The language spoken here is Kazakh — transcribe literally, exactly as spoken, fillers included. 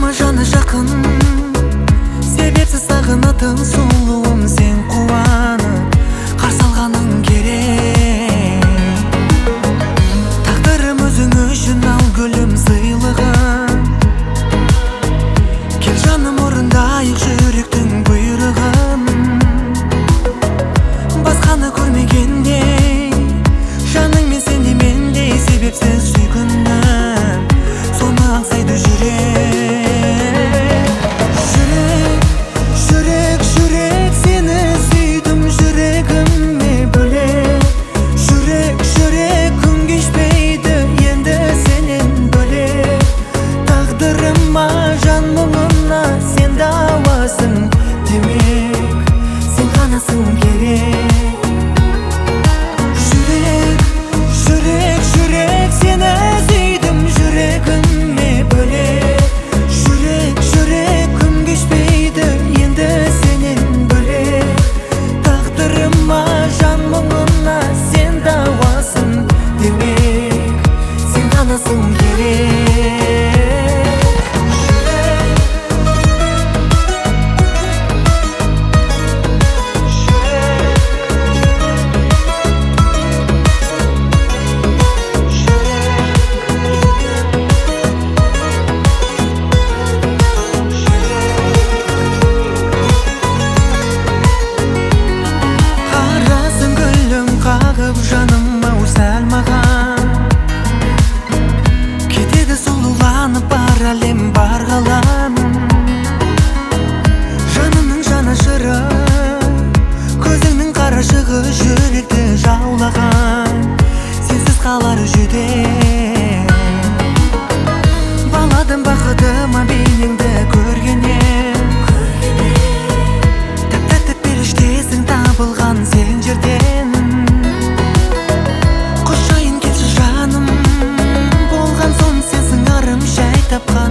Жаныма жаны жақын, себепсіз сағынатын сұлуым сен. Қуанып қарсы алғаның керек, тағдырым өзің үшін ал гүлім сыйлығын. Кел жаным орындайық жүректің бұйрығын. Басқаны көрмегендей, жаныңмен сенде мендей себепсіз сүйкініп, соны аңсайды жүрек. Жүрек, жүрек, жүрек, сені сүйдім жүрегіме бөлек. Жүрек, жүрек, күн кешпейді енді сенен бөлек. Тағдырыма жан мұңына сен дауасың демек, сен ғанасың керек. Жүрек, жүрек, жүрек, сені сүйдім жүрегіме бөлек. Жүрек, жүрек, күн кешпейді енді сенен бөлек. Тағдырыма жан мұңына сен дауасың демек, сен ғанасың керек. Жаным ау сәл маған, кетеді сұлуланып бар әлем бар ғалам. Жанымның жанашыры, көзіңнің қарашығы жүректі жаулаған. Сенсіз қалар жүдеу, баладым бақытыма бейнеңді көргеннен. Тәп-тәтті періштесің табылған сен жерден. Тапқан